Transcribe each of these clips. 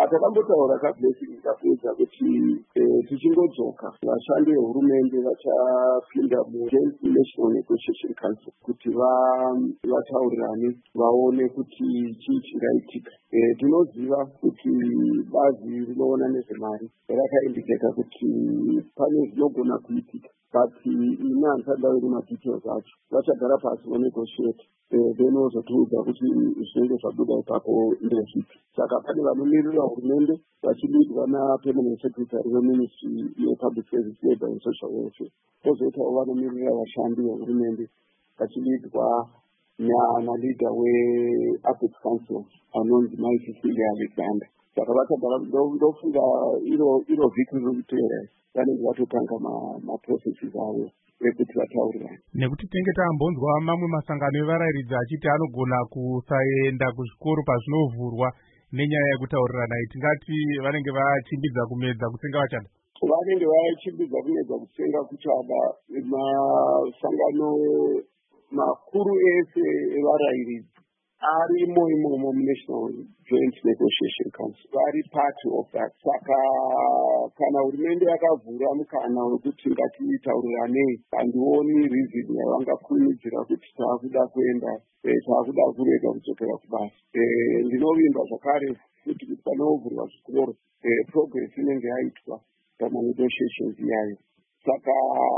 takambotaura kablessing kapedza kuti tichingodzoka vashandi vehurumende vachapinda munational negotiation council kuti vataurirane vaone kuti chii chingaitika. Tinoziva kuti bazi rinoona nezvemari rakaindiketa kuti pane zvinogona kuitika, but ina handisadauri nemadetails acho. Vachagara pasi vonegotiate then vozotiudza kuti zvinenge zvabuda ipapo ndezvipi. Saka pane vanomirira hurumende vachilidwa napermanent secretary weministry yepublic service, labour and social welfare. Kozoitawo vanomirira vashandi vehurumende vachilidwa naleader weapex council anonzi Cecilia Alexander. Saka vachagara, ndofunga iro vhiki ririkutevera vanenge vatotanga maprocesses avo ekuti vataurirane. Nekuti tinenge tambonzwa mamwe masangano evarayiridzi achiti anogona kusaenda kuzvikoro pazvinovhurwa nenyaya yekutaurirana. Tingati vanenge vachimbidza kumedza kutsenga vachada. Vanenge vachimbidza kumedza kutsenga kuchada. Masangano makuru ese evarayiridzi arimo imomo munational joint negotiation council, vari part of that. Saka kana hurumende yakavhura mukana wekuti ngatitaurirane, handioni reason yavangakurumidzira kuti taakuda kuenda, taakuda kurega kudzokera kubasa. Ndinovimba zvakare kuti panovhurwa zvikoro progress inenge yaitwa pamanegotiations iyayo. Saka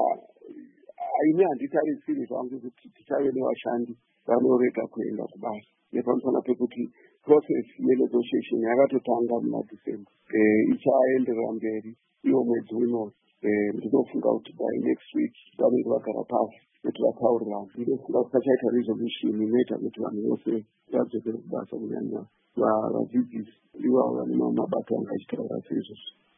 ini handitarisiri zvangu kuti tichave nevashandi vanorega kuenda kubasa, nepamusana pekuti process yenegotiation yakatotanga mumadecember, ichaenderera mberi iwo mwedzi uno. Ndinofunga kuti by next week vanenge vagara pasi kuti vataurirane. Ndinofunga kuti pachaita resolution inoita kuti vanhu vose vadzokere kubasa, kunyanya vadzidzisi ivavo vane mabato angachitaura seizvozvo.